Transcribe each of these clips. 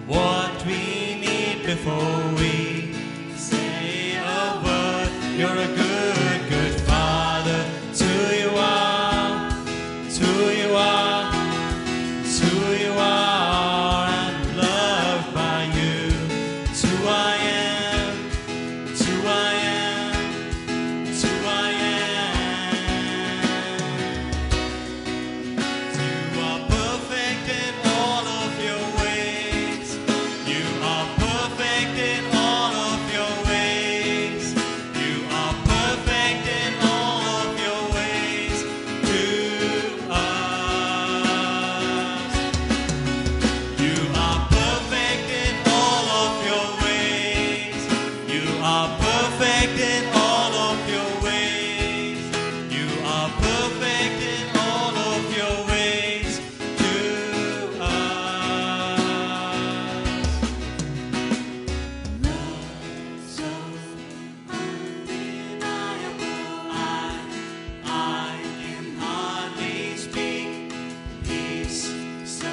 what we need before we say a word. You're a good, good Father. It's who you are. It's who you are. It's who you are. I'm loved by you. It's who I am. It's who I am. It's who I am. You are perfect in all of your ways. You are perfect in all of your ways. You are perfect in all of your ways to us. You are perfect in all of your ways. You are perfect in all of your ways. You are perfect in all of your ways to us. Love so undeniable, I can hardly speak. Peace so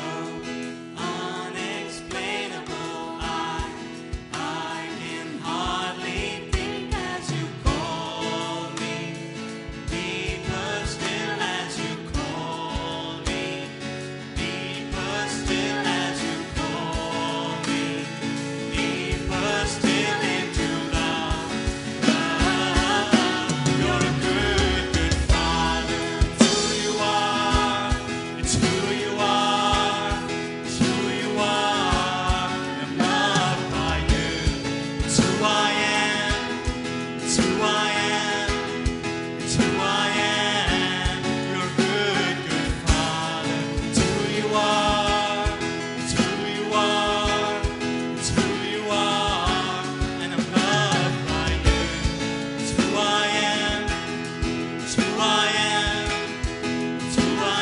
unexplainable, I can hardly think as you call me. Deeper still as you call me. Deeper still as you call me. Deeper still into love. You're a good, good Father. It's who you are. It's who you are. It's who you are. I'm loved by you. It's who I am. It's who I am. It's who I am. You're a good, good Father. It's who you are. It's who you are. It's who you are. And I'm loved by you. It's who I am. It's who I am. It's who I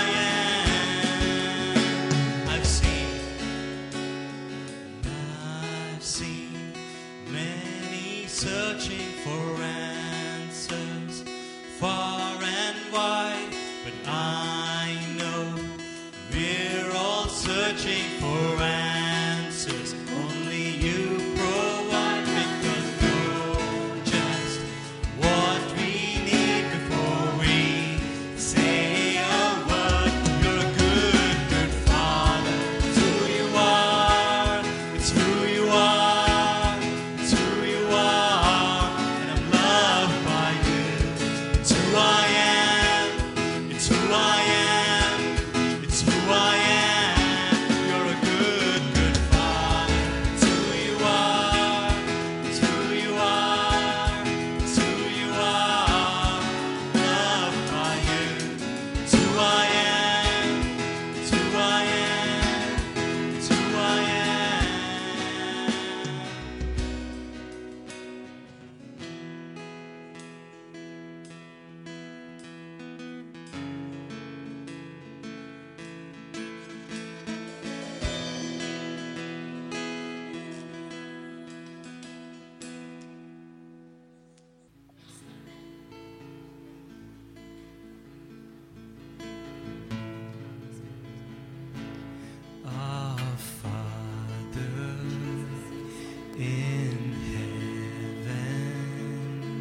am. I've seen many searching for answers far and wide, but I know we're all searching for answers only you provide, because you're just what we need before we say a word. You're a good, good Father. It's who you are. It's who you are. It's who you are. And I'm loved by you. It's who I am. It's who I am. It's who I am. You're a good, good Father. It's who you are. It's who you are. It's who you are. Loved by you. It's who I am. It's who I am. It's who I Our Father in heaven,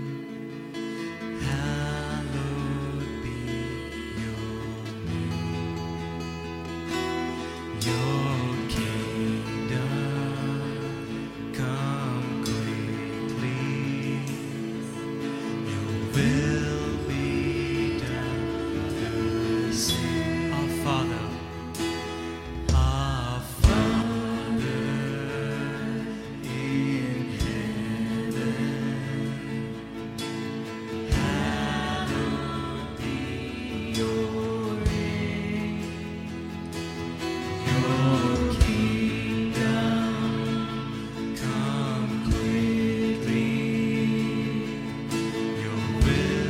hallowed be your name. Your kingdom come quickly. Your will be done the same. Our Father. Our Father in heaven, hallowed be your name. Your kingdom come quickly. Your will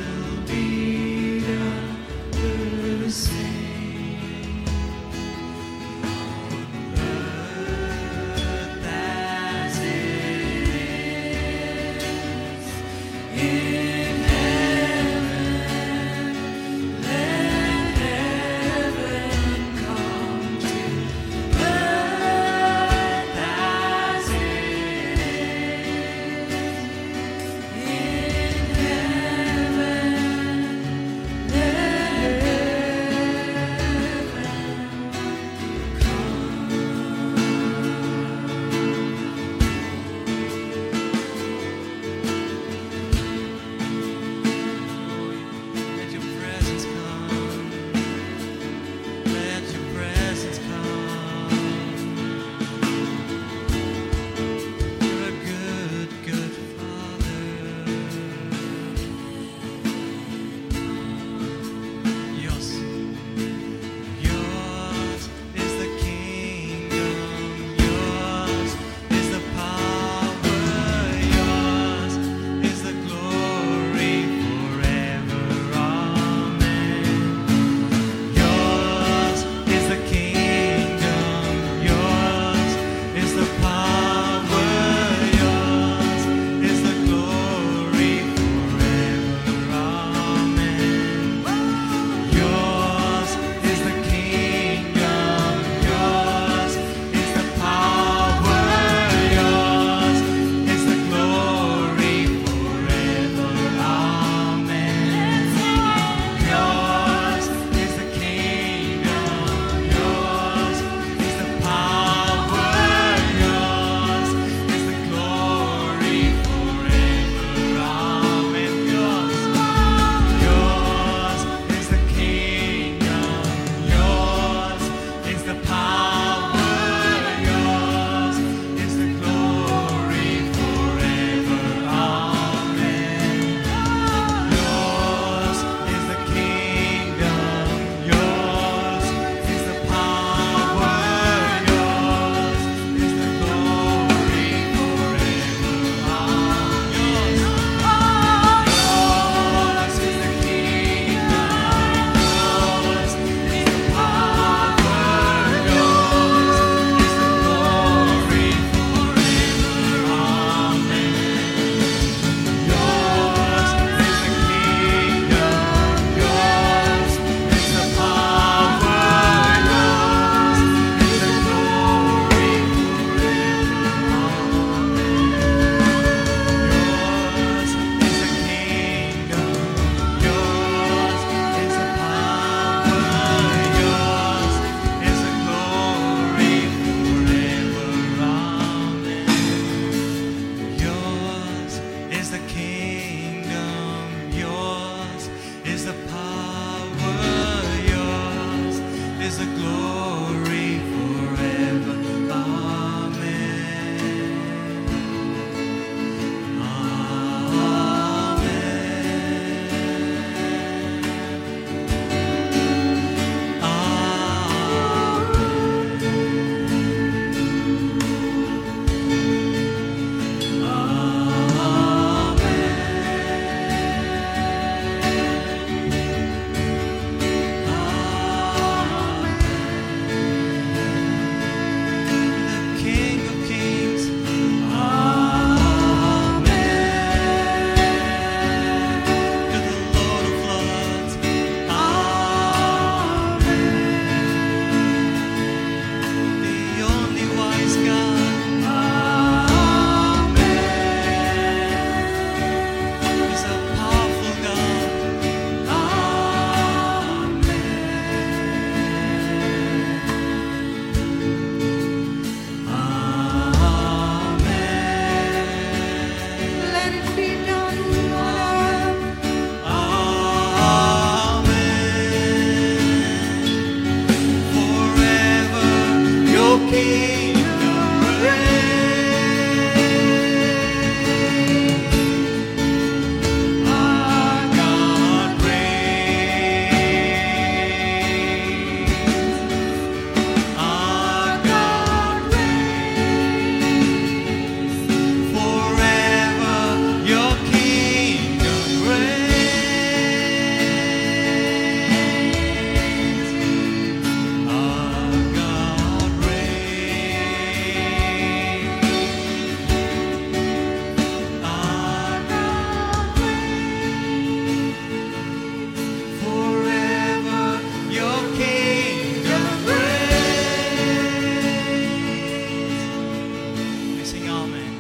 Sing amen.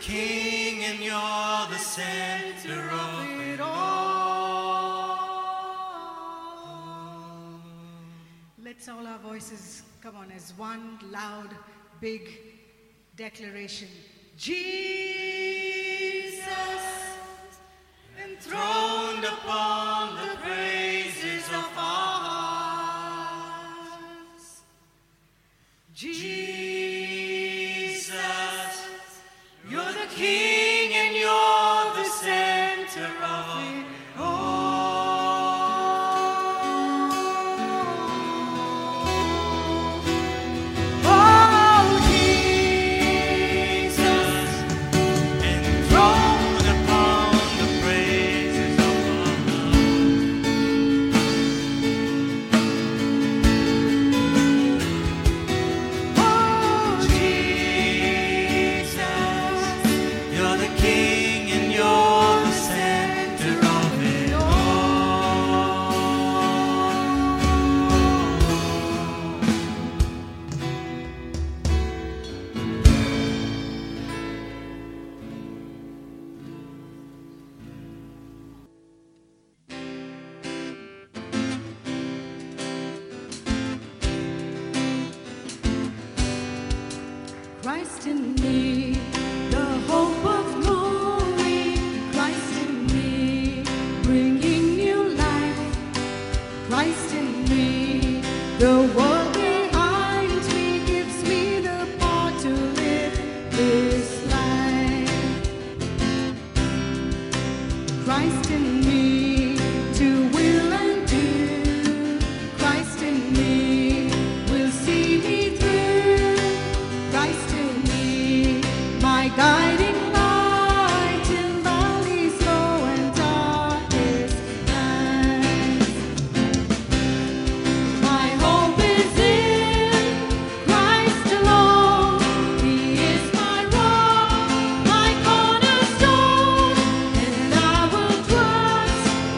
King and you're the center of it all. Let's all our voices come on as one loud, big declaration. Jesus, Enthroned upon the praises of our hearts. Jesus, you're the King and you're the center of it all. Oh, Jesus, enthroned upon the praises of our hearts. Oh, Jesus, you're the King and you're the center of it all. Christ in me, the hope of glory. Christ in me, bringing new life. Christ in me, the world behind me gives me the power to live this life. Christ in me, to will and do. Christ in me, will see me through. Christ in me, my guiding light in valleys low and darkest nights. My hope is in Christ alone. He is my rock, my cornerstone, and I will trust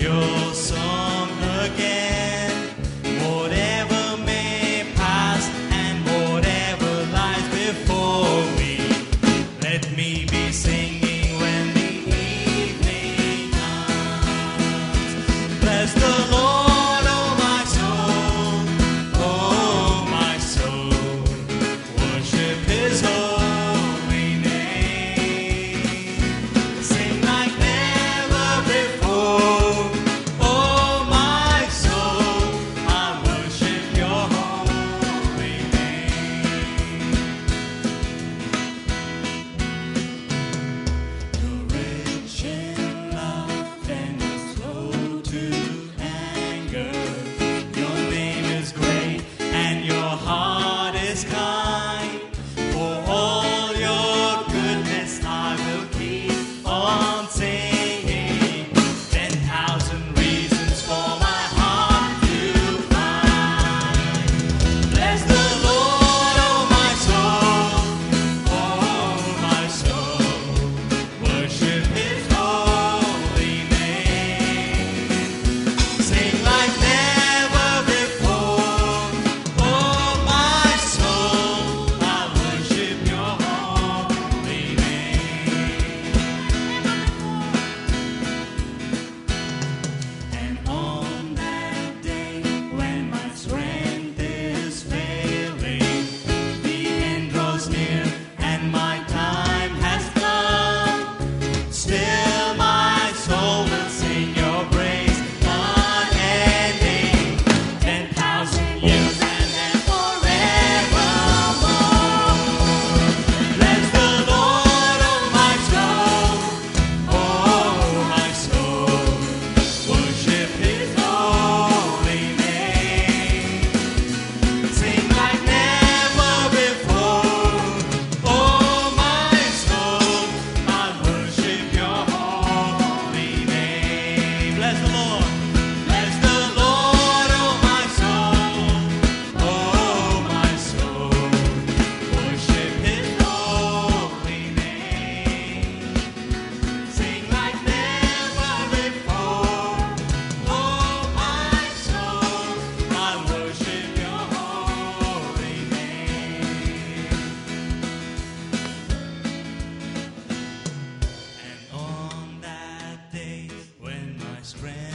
your song again. Whatever may pass and whatever lies before me, let me be singing when the evening comes. Bless the Lord, oh my soul, worship His holy name. Sing like never before, oh my soul, I worship your holy name. You're rich in love and you're slow to anger. Your name is great and your heart is kind. For all your goodness I will keep on singing. 10,000 reasons for my heart to find. Bless the Lord, oh my soul, worship His holy name. Sing like never before, oh my soul, I worship your holy name. And on that day when my strength is failing, the end draws near and my time has come, still my soul will sing your praise unending. 10,000 years and then forevermore. Bless the Lord, oh my soul, worship His holy name. Sing like never before, oh my soul, I worship your holy name. Bless the Lord, oh my soul, worship His holy name. Sing like never before, oh my soul, I worship your holy name. And on that day when my strength